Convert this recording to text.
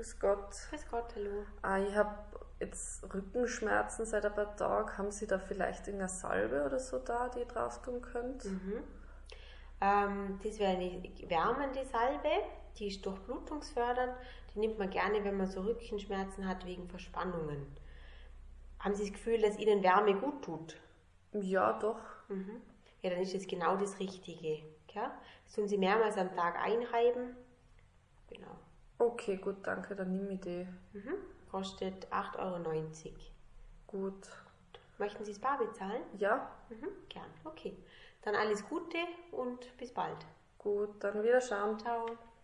Grüß Gott. Grüß Gott, hallo. Ich habe jetzt Rückenschmerzen seit ein paar Tagen. Haben Sie da vielleicht irgendeine Salbe oder so da, die ihr drauf tun könnt? Das wäre eine wärmende Salbe, die ist durchblutungsfördernd. Die nimmt man gerne, wenn man so Rückenschmerzen hat wegen Verspannungen. Haben Sie das Gefühl, dass Ihnen Wärme gut tut? Ja, doch. Ja, dann ist das genau das Richtige. Ja? Das tun Sie mehrmals am Tag einreiben. Genau. Okay, gut, danke, dann nehme ich die. Kostet 8,90 Euro. Gut. Möchten Sie es bar bezahlen? Ja, Gern. Okay. Dann alles Gute und bis bald. gut, dann wieder schauen. Ciao.